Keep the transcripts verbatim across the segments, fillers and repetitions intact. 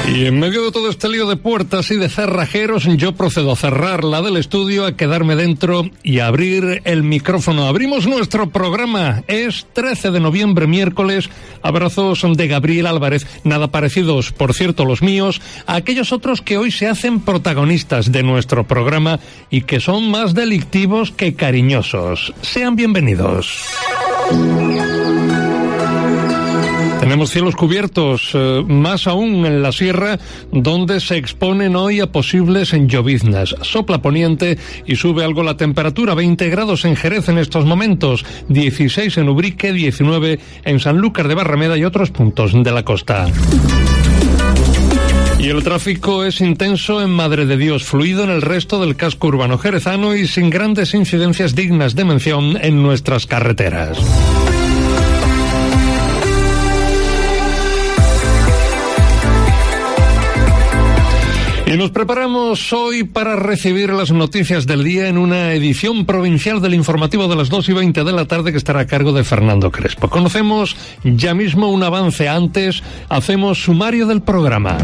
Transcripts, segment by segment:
Y en medio de todo este lío de puertas y de cerrajeros, yo procedo a cerrar la del estudio, a quedarme dentro y a abrir el micrófono. Abrimos nuestro programa. Es trece de noviembre, miércoles. Abrazos de Gabriel Álvarez, nada parecidos, por cierto, los míos, a aquellos otros que hoy se hacen protagonistas de nuestro programa y que son más delictivos que cariñosos. Sean bienvenidos. Tenemos cielos cubiertos, eh, más aún en la sierra, donde se exponen hoy a posibles lloviznas. Sopla poniente y sube algo la temperatura, veinte grados en Jerez en estos momentos, dieciséis en Ubrique, diecinueve en Sanlúcar de Barrameda y otros puntos de la costa. Y el tráfico es intenso en Madre de Dios, fluido en el resto del casco urbano jerezano y sin grandes incidencias dignas de mención en nuestras carreteras. Y nos preparamos hoy para recibir las noticias del día en una edición provincial del informativo de las dos y veinte de la tarde que estará a cargo de Fernando Crespo. Conocemos ya mismo un avance. Antes hacemos sumario del programa.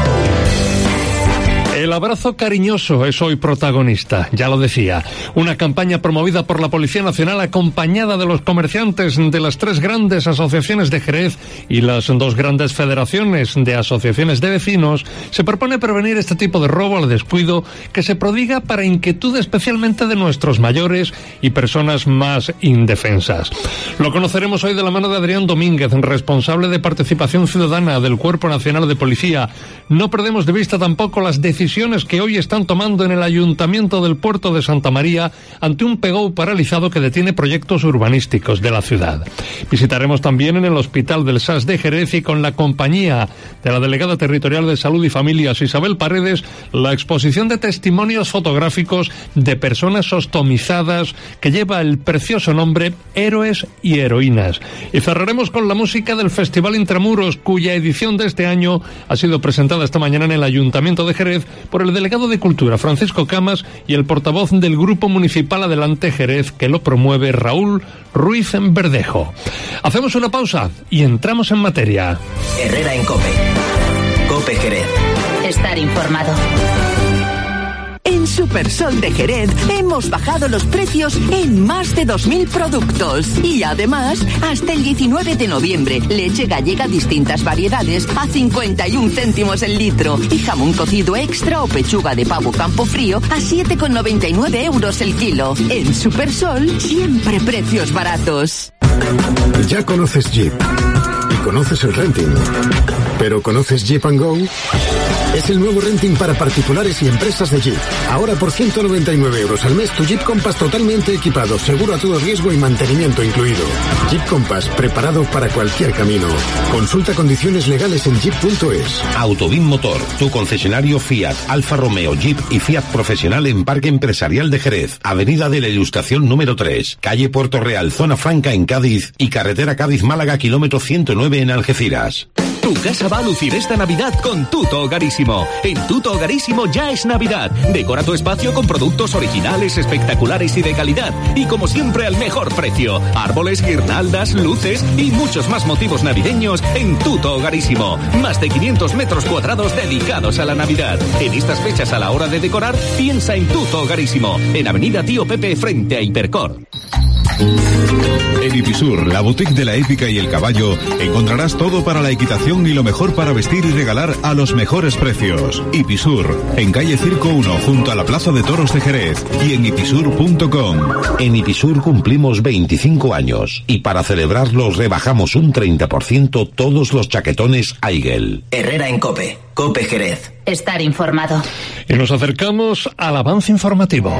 El abrazo cariñoso es hoy protagonista, ya lo decía. Una campaña promovida por la Policía Nacional acompañada de los comerciantes de las tres grandes asociaciones de Jerez y las dos grandes federaciones de asociaciones de vecinos se propone prevenir este tipo de robo al descuido que se prodiga para inquietud especialmente de nuestros mayores y personas más indefensas. Lo conoceremos hoy de la mano de Adrián Domínguez, responsable de Participación Ciudadana del Cuerpo Nacional de Policía. No perdemos de vista tampoco las decisiones que hoy están tomando en el Ayuntamiento del Puerto de Santa María ante un pegou paralizado que detiene proyectos urbanísticos de la ciudad. Visitaremos también en el Hospital del S A S de Jerez y con la compañía de la Delegada Territorial de Salud y Familias, Isabel Paredes, la exposición de testimonios fotográficos de personas ostomizadas que lleva el precioso nombre Héroes y Heroínas. Y cerraremos con la música del Festival Intramuros, cuya edición de este año ha sido presentada esta mañana en el Ayuntamiento de Jerez por el delegado de Cultura, Francisco Camas, y el portavoz del Grupo Municipal Adelante Jerez, que lo promueve, Raúl Ruiz Verdejo. Hacemos una pausa y entramos en materia. Herrera en COPE. COPE Jerez. Estar informado. En Supersol de Jerez hemos bajado los precios en más de dos mil productos. Y además, hasta el diecinueve de noviembre, leche gallega distintas variedades a cincuenta y un céntimos el litro. Y jamón cocido extra o pechuga de pavo Campofrío a siete con noventa y nueve euros el kilo. En Supersol, siempre precios baratos. Ya conoces Jeep. Y conoces el renting. ¿Pero conoces Jeep and Go? Es el nuevo renting para particulares y empresas de Jeep. Ahora por ciento noventa y nueve euros al mes tu Jeep Compass totalmente equipado, seguro a todo riesgo y mantenimiento incluido. Jeep Compass, preparado para cualquier camino. Consulta condiciones legales en jeep punto es. Autobim Motor, tu concesionario Fiat, Alfa Romeo, Jeep y Fiat Profesional en Parque Empresarial de Jerez. Avenida de la Ilustración número tres, calle Puerto Real, Zona Franca en Cádiz y carretera Cádiz-Málaga, kilómetro ciento nueve en Algeciras. Tu casa va a lucir esta Navidad con Tuto Hogarísimo. En Tuto Hogarísimo ya es Navidad. Decora tu espacio con productos originales, espectaculares y de calidad. Y como siempre al mejor precio. Árboles, guirnaldas, luces y muchos más motivos navideños en Tuto Hogarísimo. Más de quinientos metros cuadrados dedicados a la Navidad. En estas fechas a la hora de decorar, piensa en Tuto Hogarísimo. En Avenida Tío Pepe frente a Hipercor. En Ipisur, la boutique de la hípica y el caballo, encontrarás todo para la equitación y lo mejor para vestir y regalar a los mejores precios. Ipisur, en calle Circo uno, junto a la Plaza de Toros de Jerez, y en ipisur punto com. En Ipisur cumplimos veinticinco años y para celebrarlos rebajamos un treinta por ciento todos los chaquetones Aigel. Herrera en COPE. COPE Jerez. Estar informado. Y nos acercamos al avance informativo.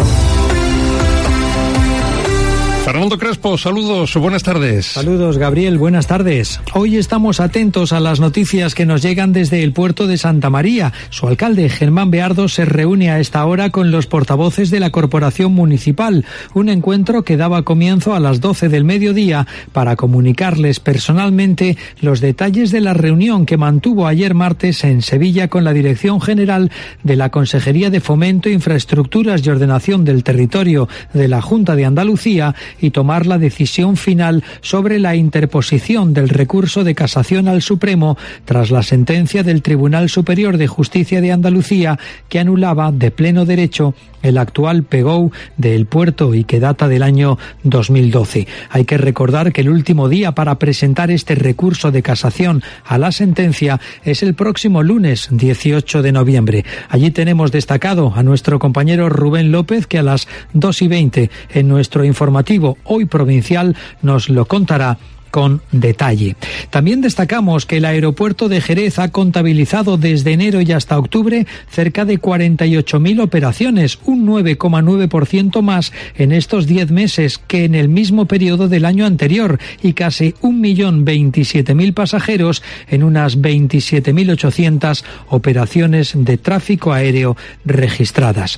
Fernando Crespo, saludos, buenas tardes. Saludos, Gabriel, buenas tardes. Hoy estamos atentos a las noticias que nos llegan desde el puerto de Santa María. Su alcalde, Germán Beardo, se reúne a esta hora con los portavoces de la Corporación Municipal. Un encuentro que daba comienzo a las doce del mediodía para comunicarles personalmente los detalles de la reunión que mantuvo ayer martes en Sevilla con la Dirección General de la Consejería de Fomento, Infraestructuras y Ordenación del Territorio de la Junta de Andalucía y y tomar la decisión final sobre la interposición del recurso de casación al Supremo tras la sentencia del Tribunal Superior de Justicia de Andalucía que anulaba de pleno derecho el actual P G O del puerto y que data del año dos mil doce. Hay que recordar que el último día para presentar este recurso de casación a la sentencia es el próximo lunes dieciocho de noviembre. Allí tenemos destacado a nuestro compañero Rubén López, que a las dos y veinte en nuestro informativo Hoy Provincial nos lo contará con detalle. También destacamos que el aeropuerto de Jerez ha contabilizado desde enero y hasta octubre cerca de cuarenta y ocho mil operaciones, un nueve coma nueve por ciento más en estos diez meses que en el mismo periodo del año anterior, y casi un millón veintisiete mil pasajeros en unas veintisiete mil ochocientas operaciones de tráfico aéreo registradas.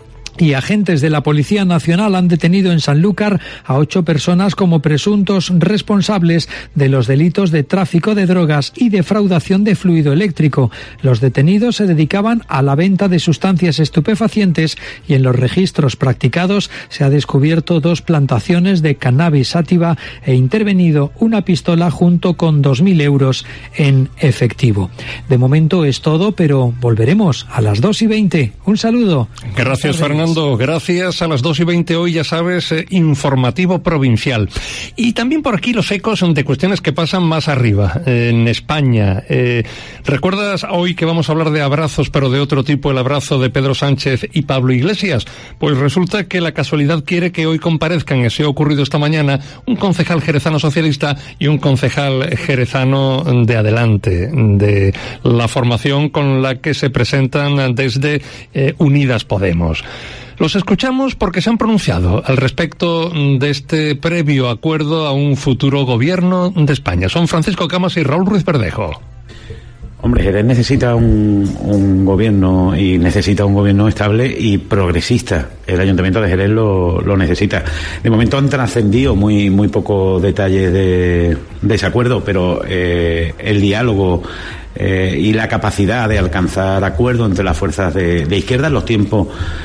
Y agentes de la Policía Nacional han detenido en Sanlúcar a ocho personas como presuntos responsables de los delitos de tráfico de drogas y defraudación de fluido eléctrico. Los detenidos se dedicaban a la venta de sustancias estupefacientes y en los registros practicados se ha descubierto dos plantaciones de cannabis sativa e intervenido una pistola junto con dos mil euros en efectivo. De momento es todo, pero volveremos a las dos y veinte. Un saludo. Gracias, Fernando. Gracias. A las dos y veinte hoy, ya sabes, eh, informativo provincial. Y también por aquí los ecos de cuestiones que pasan más arriba, eh, en España. Eh, ¿Recuerdas hoy que vamos a hablar de abrazos, pero de otro tipo, el abrazo de Pedro Sánchez y Pablo Iglesias? Pues resulta que la casualidad quiere que hoy comparezcan, eso ha ocurrido esta mañana, un concejal jerezano socialista y un concejal jerezano de Adelante, de la formación con la que se presentan desde eh, Unidas Podemos. Los escuchamos porque se han pronunciado al respecto de este previo acuerdo a un futuro gobierno de España. Son Francisco Camas y Raúl Ruiz Verdejo. Hombre, Jerez necesita un, un gobierno y necesita un gobierno estable y progresista. El Ayuntamiento de Jerez lo, lo necesita. De momento han trascendido muy muy pocos detalles de, de ese acuerdo, pero eh, el diálogo eh, y la capacidad de alcanzar acuerdo entre las fuerzas de, de izquierda en los tiempos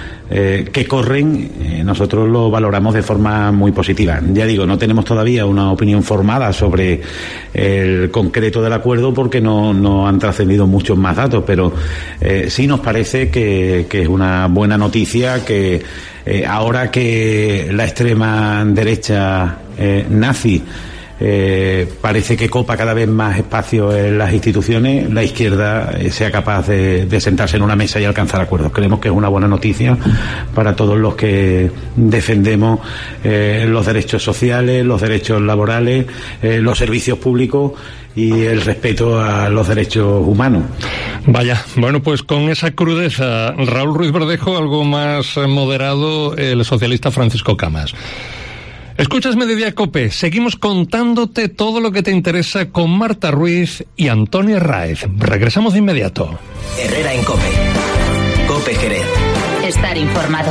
Eh, que corren, eh, nosotros lo valoramos de forma muy positiva. Ya digo, no tenemos todavía una opinión formada sobre el concreto del acuerdo porque no, no han trascendido muchos más datos, pero eh, sí nos parece que, que es una buena noticia que eh, ahora que la extrema derecha eh, nazi Eh, parece que copa cada vez más espacio en las instituciones, la izquierda eh, sea capaz de, de sentarse en una mesa y alcanzar acuerdos. Creemos que es una buena noticia para todos los que defendemos eh, los derechos sociales, los derechos laborales, eh, los servicios públicos y el respeto a los derechos humanos. Vaya, bueno, pues con esa crudeza, Raúl Ruiz Verdejo, algo más moderado, el socialista Francisco Camas. Escuchas Mediodía Cope, seguimos contándote todo lo que te interesa con Marta Ruiz y Antonio Herráez. Regresamos de inmediato. Herrera en Cope. Cope Jerez. Estar informado.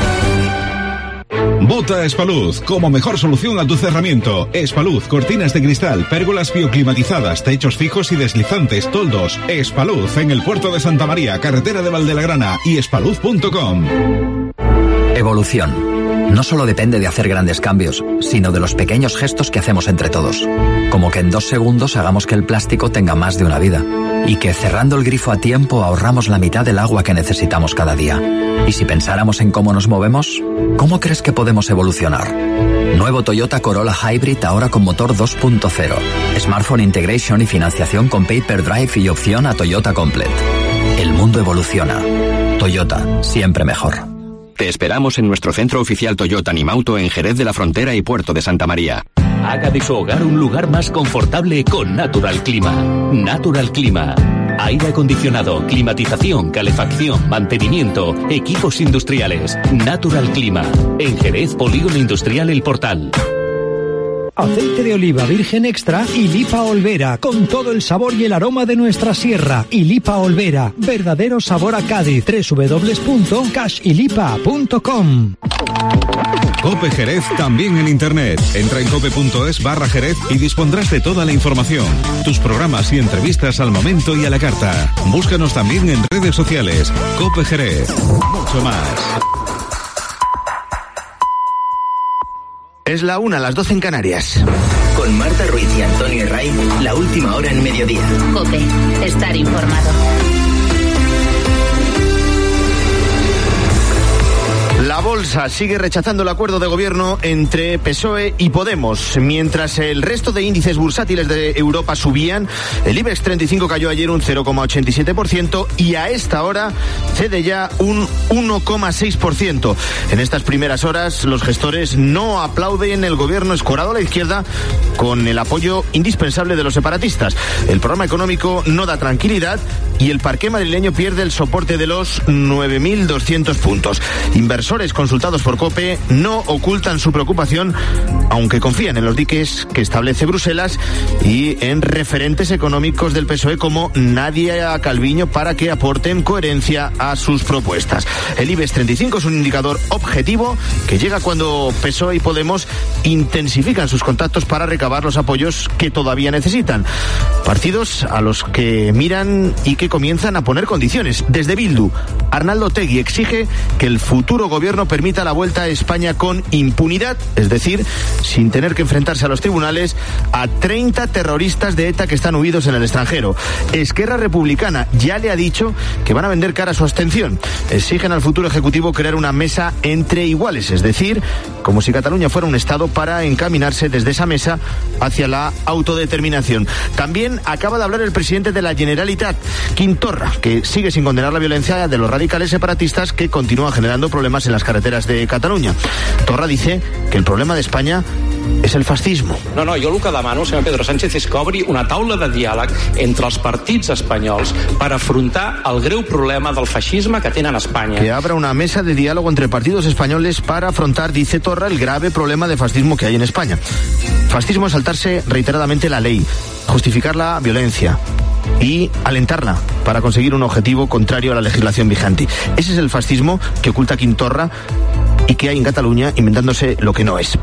Vota Espaluz como mejor solución a tu cerramiento. Espaluz, cortinas de cristal, pérgolas bioclimatizadas, techos fijos y deslizantes, toldos. Espaluz en el puerto de Santa María, carretera de Valdelagrana y espaluz punto com. Evolución. No solo depende de hacer grandes cambios, sino de los pequeños gestos que hacemos entre todos. Como que en dos segundos hagamos que el plástico tenga más de una vida. Y que cerrando el grifo a tiempo ahorramos la mitad del agua que necesitamos cada día. Y si pensáramos en cómo nos movemos, ¿cómo crees que podemos evolucionar? Nuevo Toyota Corolla Hybrid ahora con motor dos punto cero. Smartphone Integration y financiación con Paper Drive y opción a Toyota Complete. El mundo evoluciona. Toyota, siempre mejor. Te esperamos en nuestro centro oficial Toyota Nimauto en Jerez de la Frontera y Puerto de Santa María. Haga de su hogar un lugar más confortable con Natural Clima. Natural Clima. Aire acondicionado, climatización, calefacción, mantenimiento, equipos industriales. Natural Clima. En Jerez, Polígono Industrial El Portal. Aceite de oliva virgen extra y Lipa Olvera, con todo el sabor y el aroma de nuestra sierra. Y Lipa Olvera, verdadero sabor a Cádiz. doble u doble u doble u punto cash y lipa punto com. Cope Jerez también en internet. Entra en cope punto es barra Jerez y dispondrás de toda la información. Tus programas y entrevistas al momento y a la carta. Búscanos también en redes sociales. Cope Jerez. Mucho más. Es la una, las doce en Canarias. Con Marta Ruiz y Antonio Ray, la última hora en mediodía. COPE, estar informado. La bolsa sigue rechazando el acuerdo de gobierno entre P S O E y Podemos. Mientras el resto de índices bursátiles de Europa subían, el IBEX treinta y cinco cayó ayer un cero coma ochenta y siete por ciento y a esta hora cede ya un uno coma seis por ciento. En estas primeras horas, los gestores no aplauden el gobierno escorado a la izquierda con el apoyo indispensable de los separatistas. El programa económico no da tranquilidad y el parqué madrileño pierde el soporte de los nueve mil doscientos puntos. Inversores consultados por COPE no ocultan su preocupación, aunque confían en los diques que establece Bruselas y en referentes económicos del P S O E como Nadia Calviño para que aporten coherencia a sus propuestas. El IBEX treinta y cinco es un indicador objetivo que llega cuando P S O E y Podemos intensifican sus contactos para recabar los apoyos que todavía necesitan. Partidos a los que miran y que comienzan a poner condiciones. Desde Bildu, Arnaldo Otegi exige que el futuro gobierno permita la vuelta a España con impunidad, es decir, sin tener que enfrentarse a los tribunales a treinta terroristas de ETA que están huidos en el extranjero. Esquerra Republicana ya le ha dicho que van a vender cara a su abstención. Exigen al futuro ejecutivo crear una mesa entre iguales, es decir, como si Cataluña fuera un estado para encaminarse desde esa mesa hacia la autodeterminación. También acaba de hablar el presidente de la Generalitat, Quim Torra, que sigue sin condenar la violencia de los radicales separatistas que continúan generando problemas en las carreteras de Cataluña. Torra dice que el problema de España és el fascismo. No, no, jo el que demano, senyor Pedro Sánchez, és que obri una taula de diàleg entre els partits espanyols per afrontar el greu problema del feixisme que tenen a Espanya. Que abra una mesa de diálogo entre partidos españoles para afrontar, dice Torra, el grave problema de fascismo que hay en España. Fascismo es saltarse reiteradamente la ley, justificar la violencia y alentarla para conseguir un objetivo contrario a la legislación vigente. Ese es el fascismo que oculta Quim Torra y que hay en Cataluña inventándose lo que no es.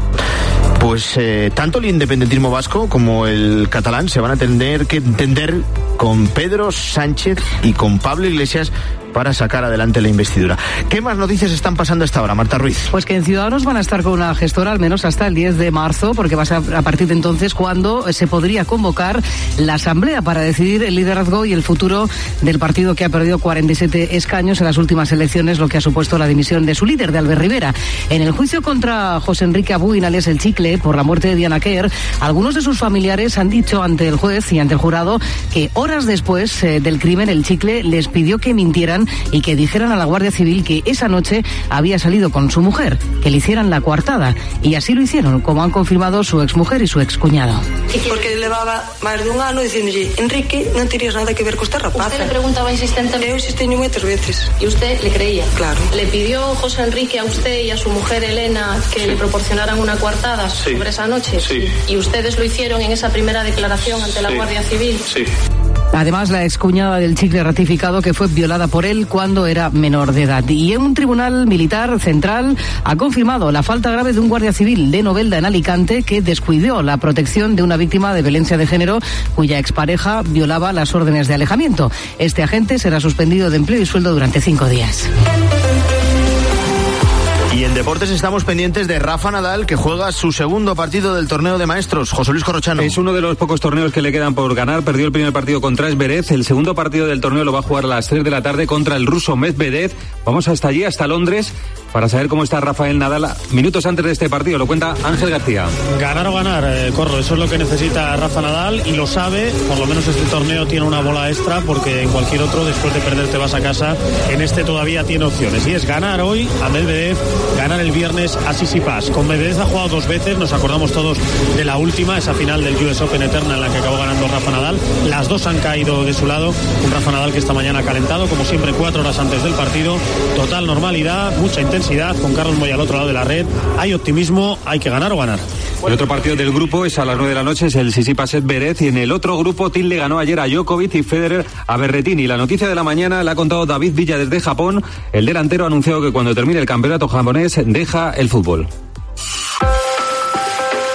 Pues eh, tanto el independentismo vasco como el catalán se van a tener que entender con Pedro Sánchez y con Pablo Iglesias para sacar adelante la investidura. ¿Qué más noticias están pasando a esta hora, Marta Ruiz? Pues que en Ciudadanos van a estar con una gestora al menos hasta el diez de marzo, porque va a ser a partir de entonces cuando se podría convocar la asamblea para decidir el liderazgo y el futuro del partido que ha perdido cuarenta y siete escaños en las últimas elecciones, lo que ha supuesto la dimisión de su líder, de Albert Rivera. En el juicio contra José Enrique Abuin, alias El Chicle, por la muerte de Diana Quer, algunos de sus familiares han dicho ante el juez y ante el jurado que horas después eh, del crimen El Chicle les pidió que mintieran y que dijeran a la Guardia Civil que esa noche había salido con su mujer, que le hicieran la coartada, y así lo hicieron, como han confirmado su exmujer y su excuñado. Porque levaba máis de un ano diciéndolle, Enrique, non terías nada que ver con esta rapaza. ¿Usted le preguntaba insistentemente? Eu insistiño moitas veces. ¿Y usted le creía? Claro. ¿Le pidió José Enrique a usted y a su mujer Elena que sí. le proporcionaran una coartada sí. sobre esa noche? Sí. ¿Y ustedes lo hicieron en esa primera declaración ante la sí. Guardia Civil? Sí. Además, la excuñada del Chicle ha ratificado que fue violada por él cuando era menor de edad. Y un tribunal militar central ha confirmado la falta grave de un guardia civil de Novelda, en Alicante, que descuidó la protección de una víctima de violencia de género cuya expareja violaba las órdenes de alejamiento. Este agente será suspendido de empleo y sueldo durante cinco días. Y en deportes estamos pendientes de Rafa Nadal, que juega su segundo partido del torneo de maestros. José Luis Corrochano. Es uno de los pocos torneos que le quedan por ganar. Perdió el primer partido contra Zverev. El segundo partido del torneo lo va a jugar a las tres de la tarde contra el ruso Medvedev. Vamos hasta allí, hasta Londres, para saber cómo está Rafael Nadal minutos antes de este partido. Lo cuenta Ángel García. Ganar o ganar, eh, Corro, eso es lo que necesita Rafa Nadal y lo sabe. Por lo menos este torneo tiene una bola extra, porque en cualquier otro, después de perder, te vas a casa. En este todavía tiene opciones, y es ganar hoy a Medvedev, ganar el viernes a Tsitsipas. Con Medvedev ha jugado dos veces, nos acordamos todos de la última, esa final del U S Open eterna en la que acabó ganando Rafa Nadal. Las dos han caído de su lado. Un Rafa Nadal que esta mañana ha calentado, como siempre, cuatro horas antes del partido. Total normalidad, mucha intensidad, con Carlos Moya al otro lado de la red. Hay optimismo, hay que ganar o ganar. El otro partido del grupo es a las nueve de la noche, es el Tsitsipas Zverev, y en el otro grupo Till le ganó ayer a Djokovic y Federer a Berrettini. La noticia de la mañana la ha contado David Villa desde Japón. El delantero ha anunciado que cuando termine el campeonato japonés deja el fútbol.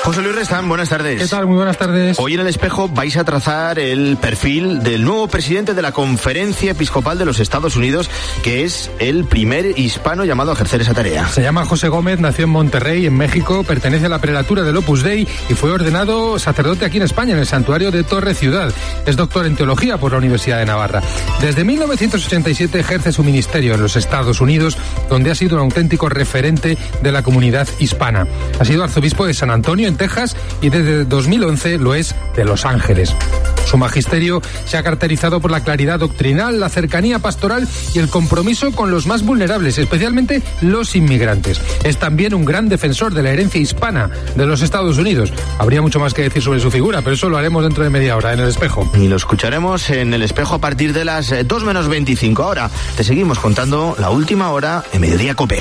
José Luis Restán, buenas tardes. ¿Qué tal? Muy buenas tardes. Hoy en El Espejo vais a trazar el perfil del nuevo presidente de la Conferencia Episcopal de los Estados Unidos, que es el primer hispano llamado a ejercer esa tarea. Se llama José Gómez, nació en Monterrey, en México, pertenece a la prelatura del Opus Dei y fue ordenado sacerdote aquí en España, en el santuario de Torre Ciudad. Es doctor en teología por la Universidad de Navarra. Desde mil novecientos ochenta y siete ejerce su ministerio en los Estados Unidos, donde ha sido un auténtico referente de la comunidad hispana. Ha sido arzobispo de San Antonio, en Texas, y desde dos mil once lo es de Los Ángeles. Su magisterio se ha caracterizado por la claridad doctrinal, la cercanía pastoral y el compromiso con los más vulnerables, especialmente los inmigrantes. Es también un gran defensor de la herencia hispana de los Estados Unidos. Habría mucho más que decir sobre su figura, pero eso lo haremos dentro de media hora en El Espejo. Y lo escucharemos en El Espejo a partir de las dos menos veinticinco. Ahora te seguimos contando la última hora en Mediodía COPE.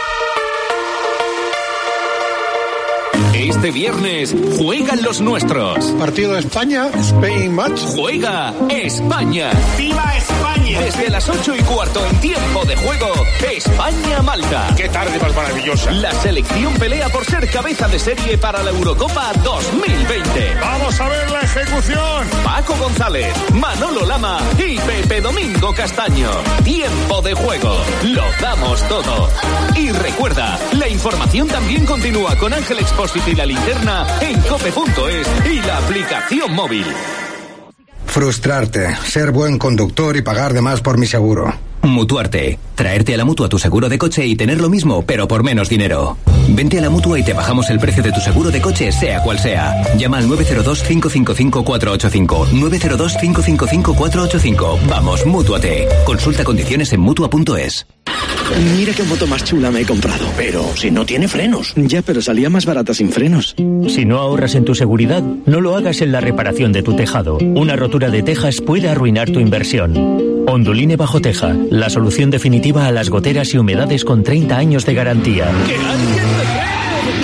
Este viernes juegan los nuestros. Partido de España, Spain match. Juega España. ¡Viva España! Desde las ocho y cuarto en tiempo de juego, España-Malta. ¡Qué tarde más maravillosa! La selección pelea por ser cabeza de serie para la Eurocopa dos mil veinte. ¡Vamos a ver la ejecución! Paco González, Manolo Lama y Pepe Domingo Castaño. Tiempo de juego. Lo damos todo. Y recuerda, la información también continúa con Ángel Expósito y La Linterna en cope punto es y la aplicación móvil. Frustrarte, ser buen conductor y pagar de más por mi seguro. Mutuarte. Traerte a la Mutua tu seguro de coche y tener lo mismo, pero por menos dinero. Vente a la Mutua y te bajamos el precio de tu seguro de coche, sea cual sea. Llama al nueve cero dos, cinco cinco cinco, cuatro ocho cinco. nueve cero dos, cinco cinco cinco, cuatro ocho cinco. Vamos, Mútuate. Consulta condiciones en Mutua punto es. Mira qué moto más chula me he comprado. Pero si no tiene frenos. Ya, pero salía más barata sin frenos. Si no ahorras en tu seguridad, no lo hagas en la reparación de tu tejado. Una rotura de tejas puede arruinar tu inversión. Onduline Bajo Teja, la solución definitiva a las goteras y humedades con treinta años de garantía. ¡Que alguien me cree!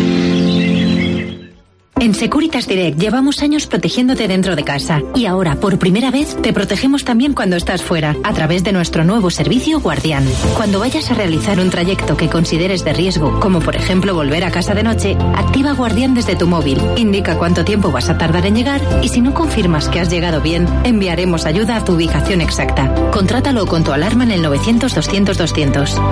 En Securitas Direct llevamos años protegiéndote dentro de casa y ahora, por primera vez, te protegemos también cuando estás fuera, a través de nuestro nuevo servicio Guardián. Cuando vayas a realizar un trayecto que consideres de riesgo, como por ejemplo volver a casa de noche, activa Guardián desde tu móvil, indica cuánto tiempo vas a tardar en llegar y si no confirmas que has llegado bien, enviaremos ayuda a tu ubicación exacta. Contrátalo con tu alarma en el novecientos, doscientos, doscientos.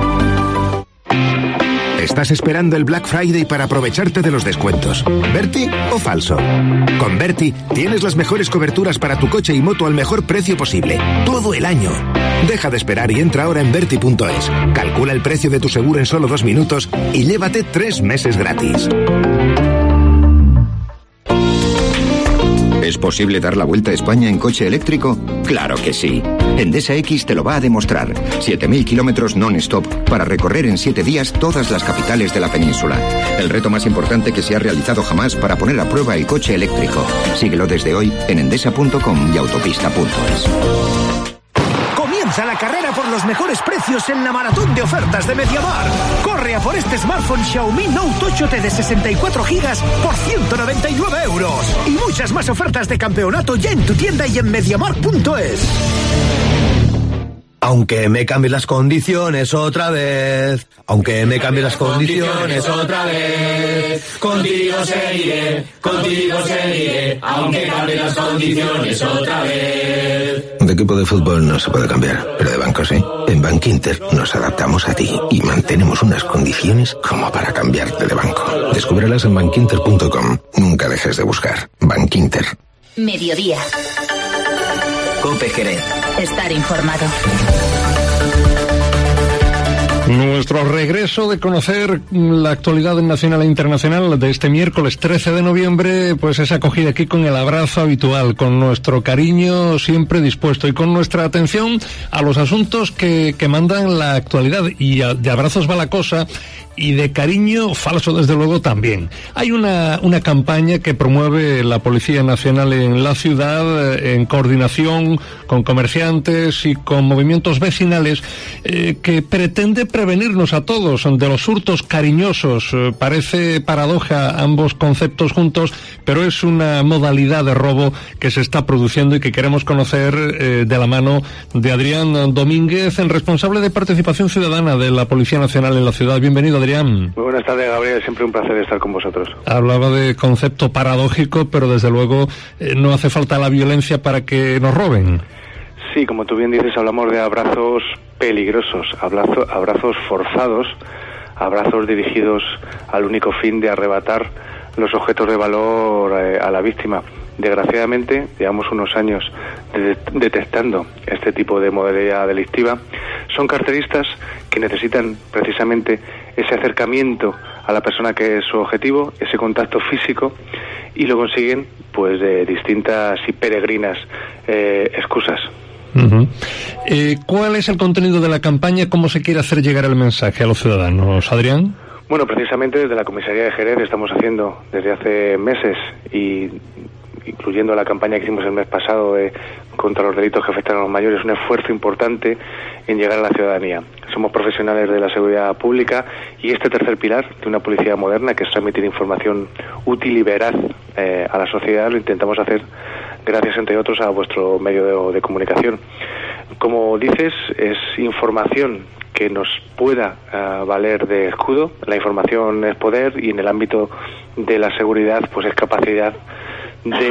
Estás esperando el Black Friday para aprovecharte de los descuentos. ¿Berti o falso? Con Berti tienes las mejores coberturas para tu coche y moto al mejor precio posible, todo el año. Deja de esperar y entra ahora en Berti punto es. Calcula el precio de tu seguro en solo dos minutos y llévate tres meses gratis. ¿Es posible dar la vuelta a España en coche eléctrico? ¡Claro que sí! Endesa X te lo va a demostrar. siete mil kilómetros non-stop para recorrer en siete días todas las capitales de la península. El reto más importante que se ha realizado jamás para poner a prueba el coche eléctrico. Síguelo desde hoy en endesa punto com y autopista punto es. Comienza la carrera por los mejores precios en la maratón de ofertas de MediaMarkt. Corre a por este smartphone Xiaomi Note ocho T de sesenta y cuatro gigas por ciento noventa y nueve euros. Y muchas más ofertas de campeonato ya en tu tienda y en mediamarkt punto es. Aunque me cambie las condiciones otra vez, aunque me cambie las condiciones otra vez, contigo seguiré, contigo seguiré, aunque cambie las condiciones otra vez. De equipo de fútbol no se puede cambiar, pero de banco sí. En Bankinter nos adaptamos a ti y mantenemos unas condiciones como para cambiarte de banco. Descúbrelas en bankinter punto com. Nunca dejes de buscar. Bankinter. Mediodía. COPE Jerez. Estar informado. Nuestro regreso de conocer la actualidad nacional e internacional de este miércoles trece de noviembre, pues es acogida aquí con el abrazo habitual, con nuestro cariño siempre dispuesto y con nuestra atención a los asuntos que, que mandan la actualidad. Y a, de abrazos va la cosa y de cariño falso desde luego también. Hay una, una campaña que promueve la Policía Nacional en la ciudad en coordinación con comerciantes y con movimientos vecinales eh, que pretende prevenirnos a todos de los hurtos cariñosos. Eh, parece paradoja ambos conceptos juntos, pero es una modalidad de robo que se está produciendo y que queremos conocer eh, de la mano de Adrián Domínguez, el responsable de participación ciudadana de la Policía Nacional en la ciudad. Bienvenido, Adrián. Adrián. Muy buenas tardes, Gabriel. Siempre un placer estar con vosotros. Hablaba de concepto paradójico, pero desde luego eh, no hace falta la violencia para que nos roben. Sí, como tú bien dices, hablamos de abrazos peligrosos, abrazo, abrazos forzados, abrazos dirigidos al único fin de arrebatar los objetos de valor eh, a la víctima. Desgraciadamente, llevamos unos años de, detectando este tipo de modalidad delictiva. Son carteristas que necesitan precisamente ese acercamiento a la persona que es su objetivo, ese contacto físico, y lo consiguen pues de distintas y peregrinas eh, excusas. Uh-huh. Eh, ¿Cuál es el contenido de la campaña? ¿Cómo se quiere hacer llegar el mensaje a los ciudadanos, Adrián? Bueno, precisamente desde la Comisaría de Jerez estamos haciendo desde hace meses, y incluyendo la campaña que hicimos el mes pasado de, contra los delitos que afectan a los mayores, un esfuerzo importante en llegar a la ciudadanía. Somos profesionales de la seguridad pública, y este tercer pilar de una policía moderna, que es transmitir información útil y veraz eh, a la sociedad, lo intentamos hacer gracias, entre otros, a vuestro medio de, de comunicación. Como dices, es información que nos pueda uh, valer de escudo. La información es poder, y en el ámbito de la seguridad pues es capacidad de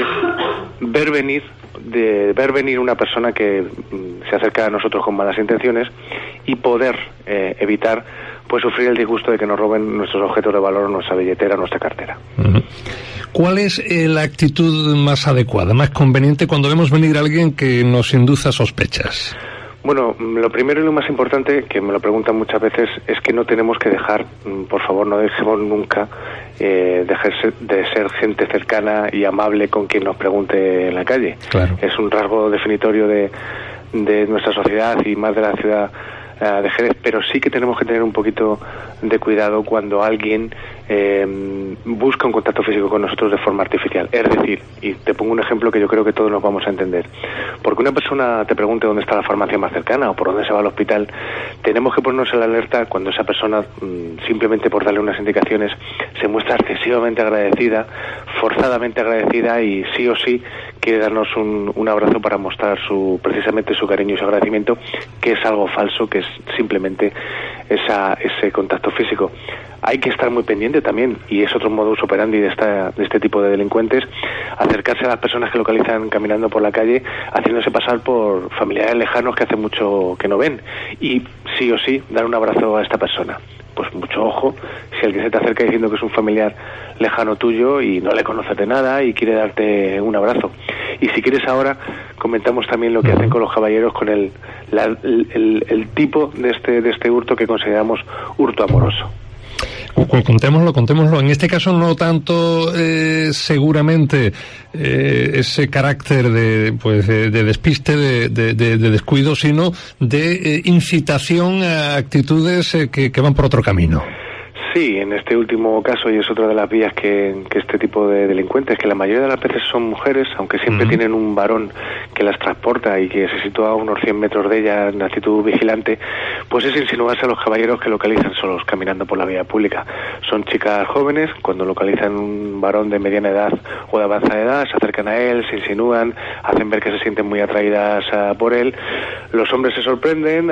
ver venir de ver venir una persona que mm, se acerca a nosotros con malas intenciones, y poder eh, evitar pues sufrir el disgusto de que nos roben nuestros objetos de valor, nuestra billetera, nuestra cartera. Uh-huh. ¿Cuál es eh, la actitud más adecuada, más conveniente cuando vemos venir a alguien que nos induce a sospechas? Bueno, lo primero y lo más importante, que me lo preguntan muchas veces, es que no tenemos que dejar, por favor, no dejemos nunca eh, dejar de ser gente cercana y amable con quien nos pregunte en la calle. Claro. Es un rasgo definitorio de, de nuestra sociedad, y más de la ciudad uh, de Jerez, pero sí que tenemos que tener un poquito de cuidado cuando alguien eh, busca un contacto físico con nosotros de forma artificial. Es decir, y te pongo un ejemplo que yo creo que todos nos vamos a entender. Porque una persona te pregunte dónde está la farmacia más cercana o por dónde se va al hospital, tenemos que ponernos en la alerta cuando esa persona, mmm, simplemente por darle unas indicaciones, se muestra excesivamente agradecida, forzadamente agradecida, y sí o sí quiere darnos un, un abrazo para mostrar su precisamente su cariño y su agradecimiento, que es algo falso, que es simplemente esa, ese contacto físico. Hay que estar muy pendiente también, y es otro modus operandi de, esta, de este tipo de delincuentes, acercarse a las personas que localizan caminando por la calle, haciéndose pasar por familiares lejanos que hace mucho que no ven, y sí o sí dar un abrazo a esta persona. Pues mucho ojo, si alguien se te acerca diciendo que es un familiar lejano tuyo y no le conoces de nada y quiere darte un abrazo. Y si quieres ahora comentamos también lo que hacen con los caballeros con el, la, el, el, el tipo de este, de este hurto que consideramos hurto amoroso. Contémoslo, contémoslo. En este caso no tanto eh, seguramente eh, ese carácter de pues de, de despiste, de, de, de, de descuido, sino de eh, incitación a actitudes eh, que, que van por otro camino. Sí, en este último caso, y es otra de las vías que, que este tipo de delincuentes, que la mayoría de las veces son mujeres, aunque siempre uh-huh. tienen un varón que las transporta y que se sitúa a unos cien metros de ellas en actitud vigilante, pues es insinuarse a los caballeros que localizan solos caminando por la vía pública. Son chicas jóvenes, cuando localizan un varón de mediana edad o de avanzada edad, se acercan a él, se insinúan, hacen ver que se sienten muy atraídas uh, por él. Los hombres se sorprenden, uh,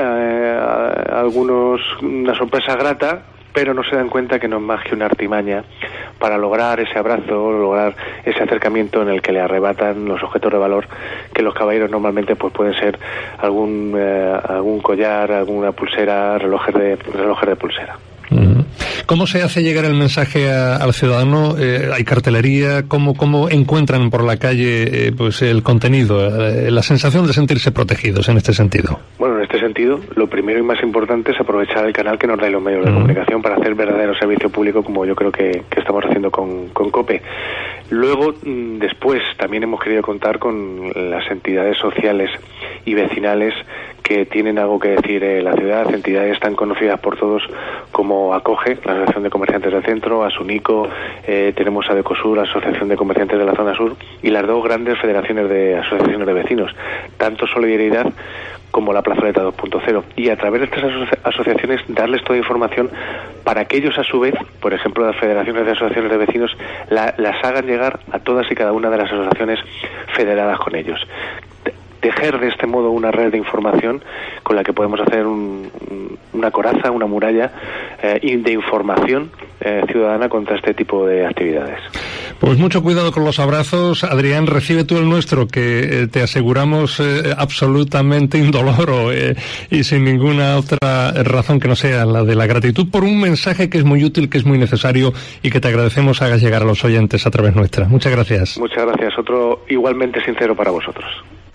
a algunos una sorpresa grata, pero no se dan cuenta que no es más que una artimaña para lograr ese abrazo, lograr ese acercamiento en el que le arrebatan los objetos de valor, que los caballeros normalmente pues pueden ser algún eh, algún collar, alguna pulsera, relojes de relojes de pulsera. ¿Cómo se hace llegar el mensaje a, al ciudadano? Eh, ¿Hay cartelería? ¿Cómo, cómo encuentran por la calle eh, pues el contenido, eh, la sensación de sentirse protegidos en este sentido? Bueno, en este sentido, lo primero y más importante es aprovechar el canal que nos dan los medios de uh-huh. comunicación para hacer verdadero servicio público, como yo creo que, que estamos haciendo con, con COPE. Luego, después, también hemos querido contar con las entidades sociales y vecinales que tienen algo que decir en la ciudad, entidades tan conocidas por todos como ACOGE, la Asociación de Comerciantes del Centro, ASUNICO, eh, tenemos a DECOSUR, la Asociación de Comerciantes de la Zona Sur, y las dos grandes federaciones de asociaciones de vecinos, tanto Solidaridad como la Plazoleta dos punto cero, y a través de estas aso- asociaciones darles toda información para que ellos a su vez, por ejemplo las federaciones de asociaciones de vecinos, la, las hagan llegar a todas y cada una de las asociaciones federadas con ellos. tejer de este modo una red de información con la que podemos hacer un, un, una coraza, una muralla eh, de información eh, ciudadana contra este tipo de actividades. Pues mucho cuidado con los abrazos. Adrián, recibe tú el nuestro, que eh, te aseguramos eh, absolutamente indoloro eh, y sin ninguna otra razón que no sea la de la gratitud por un mensaje que es muy útil, que es muy necesario y que te agradecemos hagas llegar a los oyentes a través nuestra. Muchas gracias. Muchas gracias. Otro igualmente sincero para vosotros.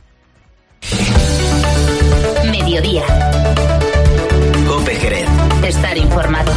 Mediodía. COPE Jerez. Estar informado.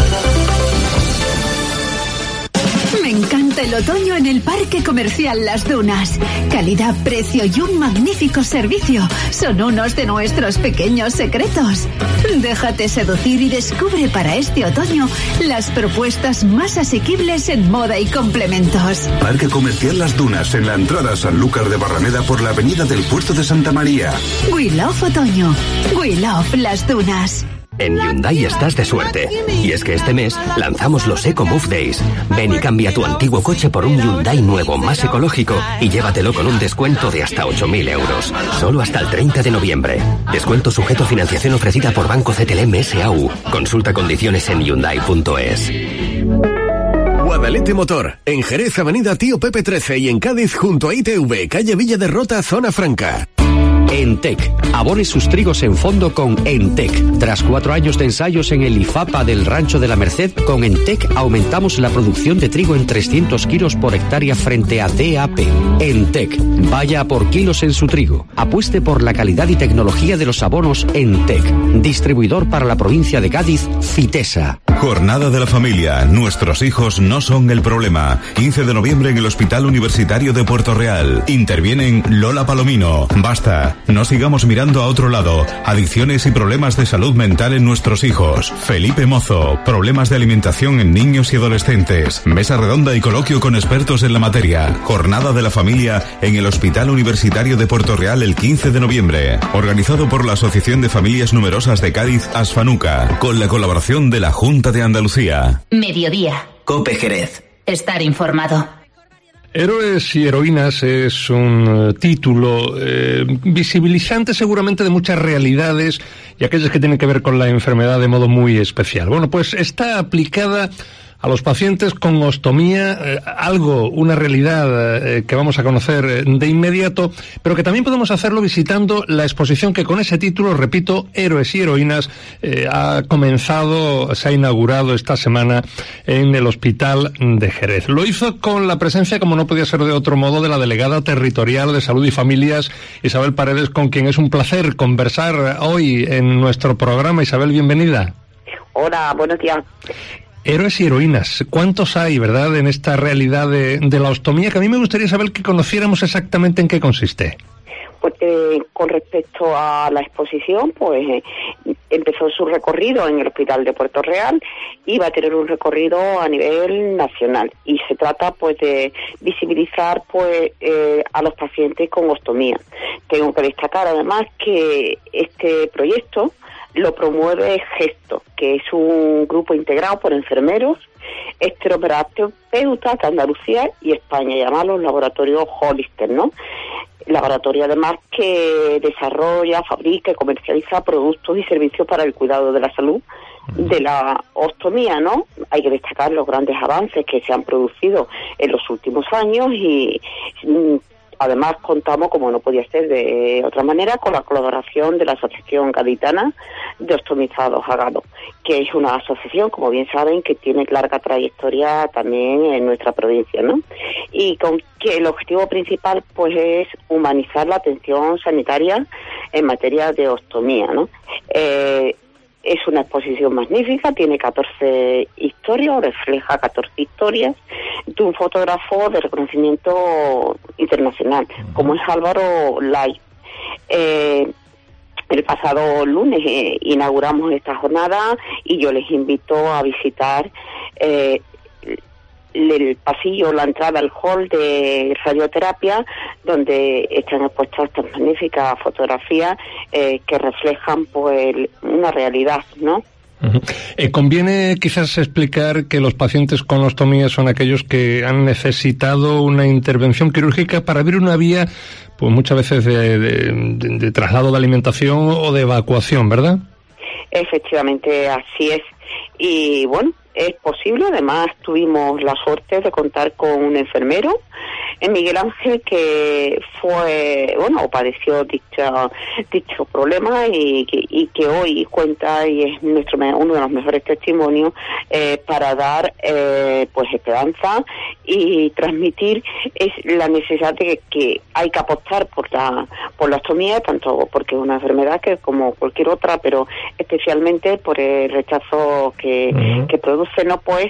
Me encanta el otoño en el Parque Comercial Las Dunas. Calidad, precio y un magnífico servicio son unos de nuestros pequeños secretos. Déjate seducir y descubre para este otoño las propuestas más asequibles en moda y complementos. Parque Comercial Las Dunas, en la entrada a Sanlúcar de Barrameda por la avenida del Puerto de Santa María. We love otoño. We love Las Dunas. En Hyundai estás de suerte. Y es que este mes lanzamos los Eco Move Days. Ven y cambia tu antiguo coche por un Hyundai nuevo, más ecológico, y llévatelo con un descuento de hasta ocho mil euros. Solo hasta el treinta de noviembre. Descuento sujeto a financiación ofrecida por Banco C T L M S A U. Consulta condiciones en hyundai punto es. Guadalete Motor, en Jerez, avenida Tío Pepe trece, y en Cádiz, junto a I T V, calle Villa de Rota, zona franca. Entec. Abone sus trigos en fondo con Entec. Tras cuatro años de ensayos en el IFAPA del Rancho de la Merced, con Entec aumentamos la producción de trigo en trescientos kilos por hectárea frente a D A P. Entec. Vaya a por kilos en su trigo. Apueste por la calidad y tecnología de los abonos Entec. Distribuidor para la provincia de Cádiz, Fitesa. Jornada de la Familia. Nuestros hijos no son el problema. quince de noviembre en el Hospital Universitario de Puerto Real. Intervienen Lola Palomino. Basta. No sigamos mirando a otro lado. Adicciones y problemas de salud mental en nuestros hijos. Felipe Mozo. Problemas de alimentación en niños y adolescentes. Mesa redonda y coloquio con expertos en la materia. Jornada de la Familia en el Hospital Universitario de Puerto Real el quince de noviembre. Organizado por la Asociación de Familias Numerosas de Cádiz, Asfanuca. Con la colaboración de la Junta de Andalucía. Mediodía. COPE Jerez. Estar informado. Héroes y heroínas es un uh, título eh, visibilizante seguramente de muchas realidades y aquellas que tienen que ver con la enfermedad de modo muy especial. Bueno, pues está aplicada a los pacientes con ostomía, eh, algo, una realidad eh, que vamos a conocer eh, de inmediato, pero que también podemos hacerlo visitando la exposición que con ese título, repito, Héroes y Heroínas, eh, ha comenzado, se ha inaugurado esta semana en el Hospital de Jerez. Lo hizo con la presencia, como no podía ser de otro modo, de la delegada territorial de Salud y Familias, Isabel Paredes, con quien es un placer conversar hoy en nuestro programa. Isabel, bienvenida. Hola, buenos días. Héroes y heroínas, ¿cuántos hay, verdad, en esta realidad de, de la ostomía? Que a mí me gustaría saber que conociéramos exactamente en qué consiste. Pues eh, con respecto a la exposición, pues eh, empezó su recorrido en el Hospital de Puerto Real y va a tener un recorrido a nivel nacional. Y se trata, pues, de visibilizar, pues, eh, a los pacientes con ostomía. Tengo que destacar, además, que este proyecto lo promueve Gesto, que es un grupo integrado por enfermeros, esteroterapeutas de Andalucía y España, llamados los laboratorios Hollister, ¿no? Laboratorio además que desarrolla, fabrica y comercializa productos y servicios para el cuidado de la salud de la ostomía, ¿no? Hay que destacar los grandes avances que se han producido en los últimos años y además contamos, como no podía ser de otra manera, con la colaboración de la Asociación Gaditana de Ostomizados Agado, que es una asociación, como bien saben, que tiene larga trayectoria también en nuestra provincia, ¿no? Y con que el objetivo principal, pues, es humanizar la atención sanitaria en materia de ostomía, ¿no? Eh, Es una exposición magnífica, tiene catorce historias, refleja catorce historias de un fotógrafo de reconocimiento internacional, como es Álvaro Lai. Eh, el pasado lunes eh, inauguramos esta jornada y yo les invito a visitar eh, el pasillo, la entrada al hall de radioterapia, donde están expuestas estas magníficas fotografías eh, que reflejan, pues, una realidad, ¿no? Uh-huh. Eh, conviene quizás explicar que los pacientes con ostomía son aquellos que han necesitado una intervención quirúrgica para abrir una vía, pues muchas veces de, de, de, de traslado de alimentación o de evacuación, ¿verdad? Efectivamente, así es. Y bueno, es posible. Además, tuvimos la suerte de contar con un enfermero, en Miguel Ángel, que fue, bueno, o padeció dicho, dicho problema y que, y que hoy cuenta y es nuestro uno de los mejores testimonios eh, para dar eh, pues esperanza y transmitir es la necesidad de que hay que apostar por la por la ostomía, tanto porque es una enfermedad que como cualquier otra, pero especialmente por el rechazo que, uh-huh. que produce, no pues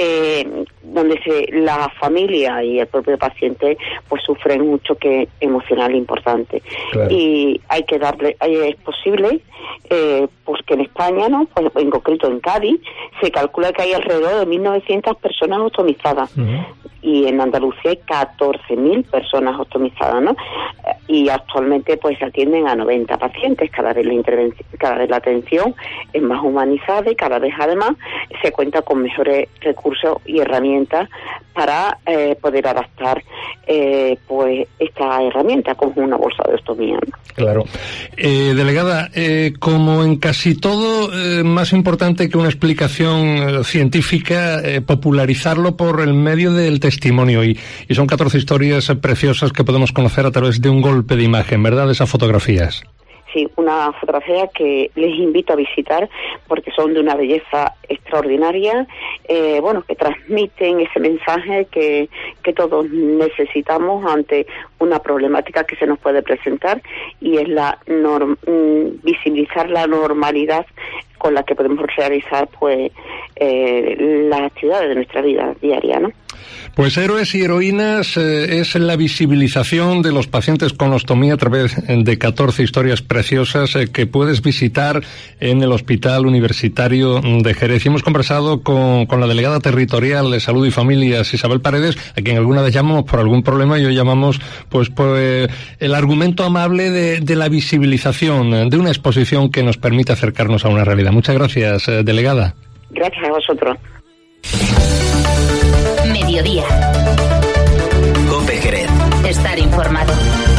eh, donde se la familia y el propio paciente pues sufren un choque emocional importante. Claro. Y hay que darle, es posible, eh, porque en España, no, pues en concreto en Cádiz, se calcula que hay alrededor de mil novecientas personas ostomizadas. Uh-huh. Y en Andalucía hay catorce mil personas ostomizadas, ¿no? Y actualmente pues se atienden a noventa pacientes. Cada vez la intervención, cada vez la atención es más humanizada y cada vez además se cuenta con mejores recursos y herramientas para eh, poder adaptar eh, pues esta herramienta como una bolsa de ostomía, ¿no? Claro. Eh, delegada, eh, como en casi todo, eh, más importante que una explicación eh, científica, eh, popularizarlo por el medio del testimonio. Y, y son catorce historias eh, preciosas que podemos conocer a través de un golpe de imagen, ¿verdad? De esas fotografías. Sí, una fotografía que les invito a visitar porque son de una belleza extraordinaria, eh, bueno, que transmiten ese mensaje que, que todos necesitamos ante una problemática que se nos puede presentar y es la norm, visibilizar la normalidad con la que podemos realizar pues eh, las actividades de nuestra vida diaria, ¿no? Pues Héroes y Heroínas eh, es la visibilización de los pacientes con ostomía a través de catorce historias preciosas eh, que puedes visitar en el Hospital Universitario de Jerez. Y hemos conversado con, con la delegada territorial de Salud y Familias, Isabel Paredes, a quien alguna vez llamamos por algún problema y hoy llamamos pues por eh, el argumento amable de, de la visibilización de una exposición que nos permite acercarnos a una realidad. Muchas gracias, eh, delegada. Gracias a vosotros. Mediodía. COPE Jerez. Estar informado.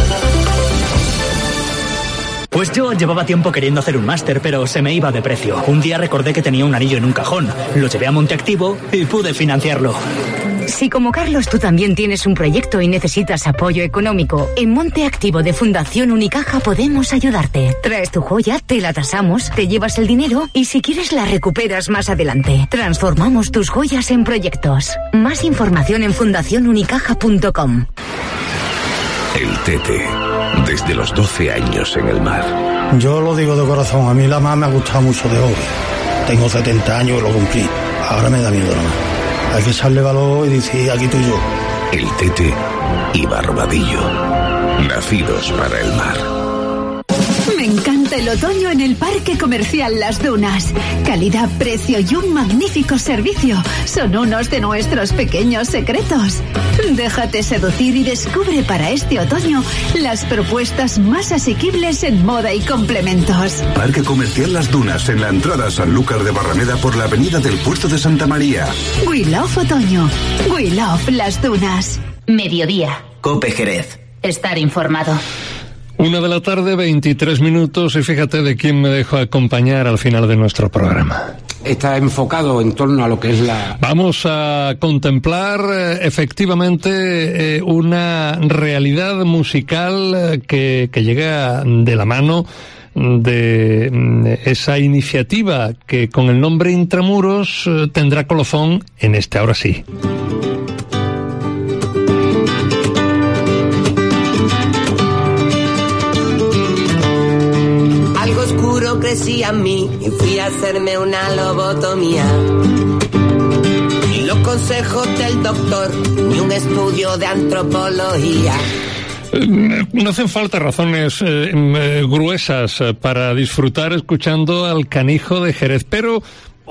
Pues yo llevaba tiempo queriendo hacer un máster, pero se me iba de precio. Un día recordé que tenía un anillo en un cajón. Lo llevé a Monteactivo y pude financiarlo. Si como Carlos tú también tienes un proyecto y necesitas apoyo económico, en Monteactivo de Fundación Unicaja podemos ayudarte. Traes tu joya, te la tasamos, te llevas el dinero y si quieres la recuperas más adelante. Transformamos tus joyas en proyectos. Más información en fundación unicaja punto com. El Tete, desde los doce años en el mar. Yo lo digo de corazón, a mí la mar me ha gustado mucho de hobby. Tengo setenta años y lo cumplí. Ahora me da miedo la mar. Hay que echarle valor y decir, aquí estoy yo. El Tete y Barbadillo, nacidos para el mar. Me encanta el otoño en el Parque Comercial Las Dunas. Calidad, precio y un magnífico servicio son unos de nuestros pequeños secretos. Déjate seducir y descubre para este otoño las propuestas más asequibles en moda y complementos. Parque Comercial Las Dunas, en la entrada a Sanlúcar de Barrameda por la avenida del Puerto de Santa María. We love otoño. We love Las Dunas. Mediodía. COPE Jerez. Estar informado. Una de la tarde, veintitrés minutos, y fíjate de quién me dejo acompañar al final de nuestro programa. Está enfocado en torno a lo que es la... Vamos a contemplar eh, efectivamente eh, una realidad musical eh, que, que llega de la mano de mm, esa iniciativa que con el nombre Intramuros eh, tendrá colofón en este Ahora Sí. Crecí a mí y fui a hacerme una lobotomía. Ni los consejos del doctor, ni un estudio de antropología. No hacen falta razones eh, gruesas para disfrutar escuchando al Canijo de Jerez, pero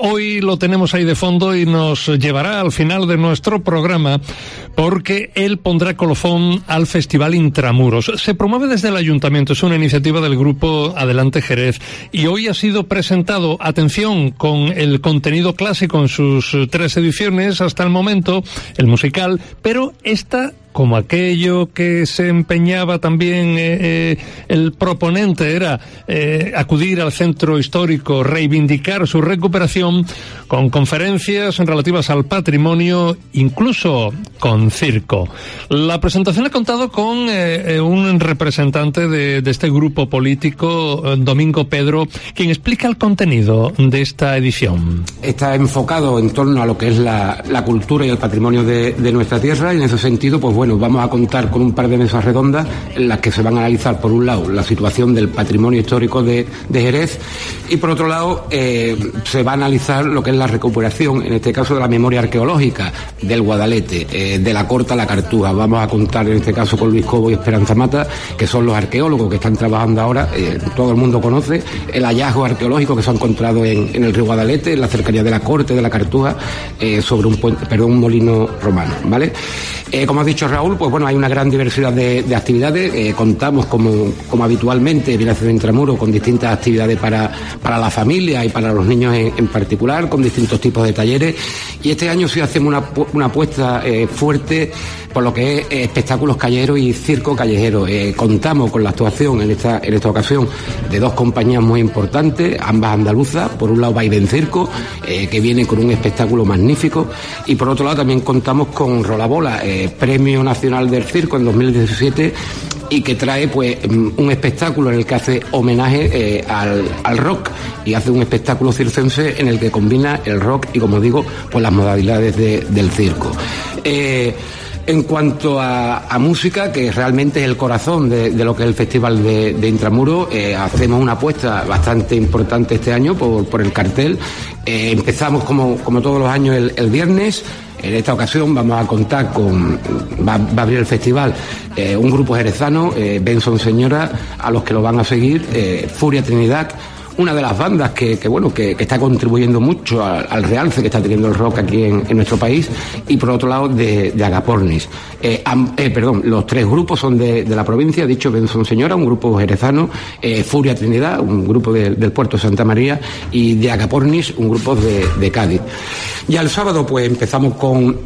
hoy lo tenemos ahí de fondo y nos llevará al final de nuestro programa porque él pondrá colofón al Festival Intramuros. Se promueve desde el Ayuntamiento, es una iniciativa del grupo Adelante Jerez y hoy ha sido presentado, atención, con el contenido clásico en sus tres ediciones hasta el momento, el musical, pero esta, como aquello que se empeñaba también eh, eh, el proponente era eh, acudir al centro histórico, reivindicar su recuperación con conferencias relativas al patrimonio, incluso con circo. La presentación ha contado con eh, un representante de, de este grupo político, Domingo Pedro, quien explica el contenido de esta edición. Está enfocado en torno a lo que es la, la cultura y el patrimonio de, de nuestra tierra, y en ese sentido, pues bueno, vamos a contar con un par de mesas redondas en las que se van a analizar, por un lado, la situación del patrimonio histórico de, de Jerez, y por otro lado, eh, se va a analizar lo que es la recuperación, en este caso de la memoria arqueológica del Guadalete, eh, de la Corta a la Cartuja. Vamos a contar en este caso con Luis Cobo y Esperanza Mata, que son los arqueólogos que están trabajando ahora. Eh, todo el mundo conoce el hallazgo arqueológico que se ha encontrado en, en el río Guadalete, en la cercanía de la Corte de la Cartuja, eh, sobre un puente, perdón, un molino romano, ¿vale? Eh, como ha dicho Raúl, pues bueno, hay una gran diversidad de, de actividades. Eh, contamos, como, como habitualmente viene a hacer Intramuros, con distintas actividades para, para la familia y para los niños en, en particular, con distintos tipos de talleres. Y este año sí hacemos una, una apuesta eh, fuerte por lo que es eh, espectáculos callejeros y circo callejero. Eh, contamos con la actuación en esta, en esta ocasión de dos compañías muy importantes, ambas andaluzas. Por un lado, Vaivén Circo, eh, que viene con un espectáculo magnífico, y por otro lado también contamos con Rolabola, eh, Premio Nacional del Circo en dos mil diecisiete, y que trae pues un espectáculo en el que hace homenaje eh, al, al rock, y hace un espectáculo circense en el que combina el rock y, como digo, pues las modalidades de, del circo. Eh, En cuanto a, a música, que realmente es el corazón de, de lo que es el Festival de, de Intramuros, eh, hacemos una apuesta bastante importante este año por, por el cartel. Eh, empezamos como, como todos los años el, el viernes. En esta ocasión vamos a contar con, va, va a abrir el festival eh, un grupo jerezano, eh, Benson Señora, a los que lo van a seguir, eh, Furia Trinidad, una de las bandas que, que bueno, que, que está contribuyendo mucho al, al realce que está teniendo el rock aquí en, en nuestro país, y por otro lado de, de Agapornis. Eh, am, eh, perdón, los tres grupos son de, de la provincia, dicho Benson Señora, un grupo jerezano, eh, Furia Trinidad, un grupo de, del puerto de Santa María, y de Agapornis, un grupo de, de Cádiz. Ya el sábado pues empezamos con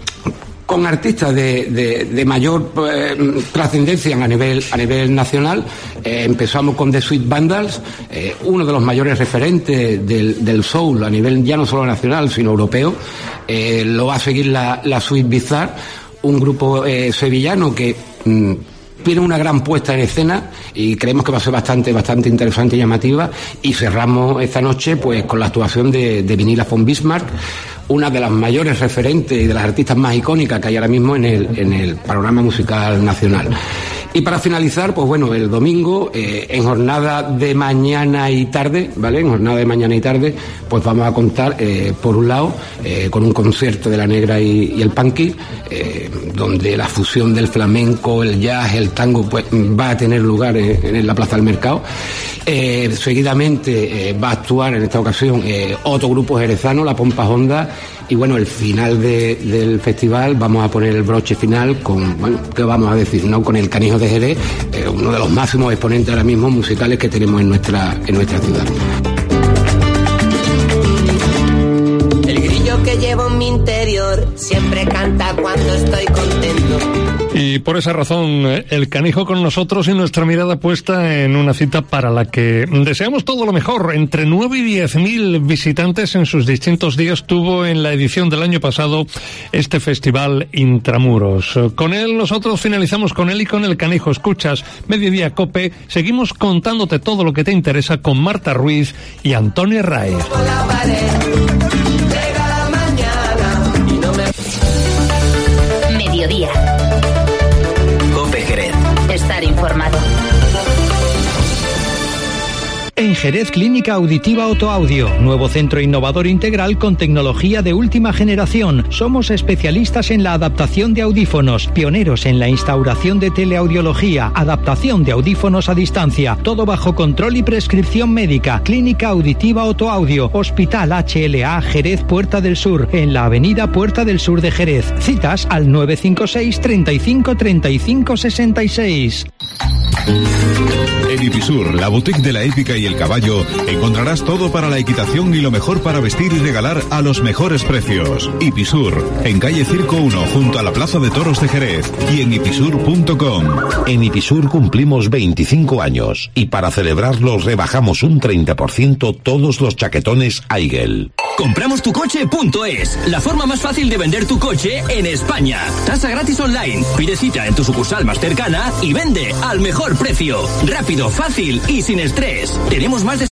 con artistas de, de, de mayor eh, trascendencia a nivel, a nivel nacional. Eh, empezamos con The Sweet Vandals, eh, uno de los mayores referentes del, del soul a nivel ya no solo nacional, sino europeo. Eh, lo va a seguir la, la Sweet Bizarre, un grupo eh, sevillano que mm, tiene una gran puesta en escena y creemos que va a ser bastante, bastante interesante y llamativa. Y cerramos esta noche pues con la actuación de, de Vinila von Bismarck, una de las mayores referentes y de las artistas más icónicas que hay ahora mismo en el, en el panorama musical nacional. Y para finalizar, pues bueno, el domingo, eh, en jornada de mañana y tarde, ¿vale? En jornada de mañana y tarde, pues vamos a contar, eh, por un lado, eh, con un concierto de La Negra y, y el Punky, eh, donde la fusión del flamenco, el jazz, el tango, pues va a tener lugar en, en la Plaza del Mercado. Eh, seguidamente eh, va a actuar en esta ocasión eh, otro grupo jerezano, La Pompa Honda. Y bueno, el final de, del festival vamos a poner el broche final con, bueno, ¿qué vamos a decir? ¿No? Con el Canijo de Jerez, eh, uno de los máximos exponentes ahora mismo musicales que tenemos en nuestra, en nuestra ciudad. El grillo que llevo en mi interior siempre canta cuando estoy contento. Y por esa razón, el Canijo con nosotros y nuestra mirada puesta en una cita para la que deseamos todo lo mejor. Entre nueve y diez mil visitantes en sus distintos días tuvo en la edición del año pasado este Festival Intramuros. Con él nosotros finalizamos con él y con el Canijo. Escuchas Mediodía Cope, seguimos contándote todo lo que te interesa con Marta Ruiz y Antonio Ray. Mediodía. Estar informado. En Jerez Clínica Auditiva Autoaudio, nuevo centro innovador integral con tecnología de última generación. Somos especialistas en la adaptación de audífonos, pioneros en la instauración de teleaudiología, adaptación de audífonos a distancia, todo bajo control y prescripción médica. Clínica Auditiva Autoaudio, Hospital H L A Jerez Puerta del Sur, en la avenida Puerta del Sur de Jerez. Citas al nueve cinco seis, treinta y cinco, treinta y cinco, sesenta y seis. En Ipisur, la boutique de la épica y el caballo, encontrarás todo para la equitación y lo mejor para vestir y regalar a los mejores precios. Ipisur, en calle Circo uno, junto a la Plaza de Toros de Jerez, y en ipisur punto com. En Ipisur cumplimos veinticinco años y para celebrarlo rebajamos un treinta por ciento todos los chaquetones Aigel. Compramos tu coche punto es, la forma más fácil de vender tu coche en España. Tasa gratis online, pide cita en tu sucursal más cercana y vende al mejor precio. Rápido, fácil y sin estrés. Tenemos más de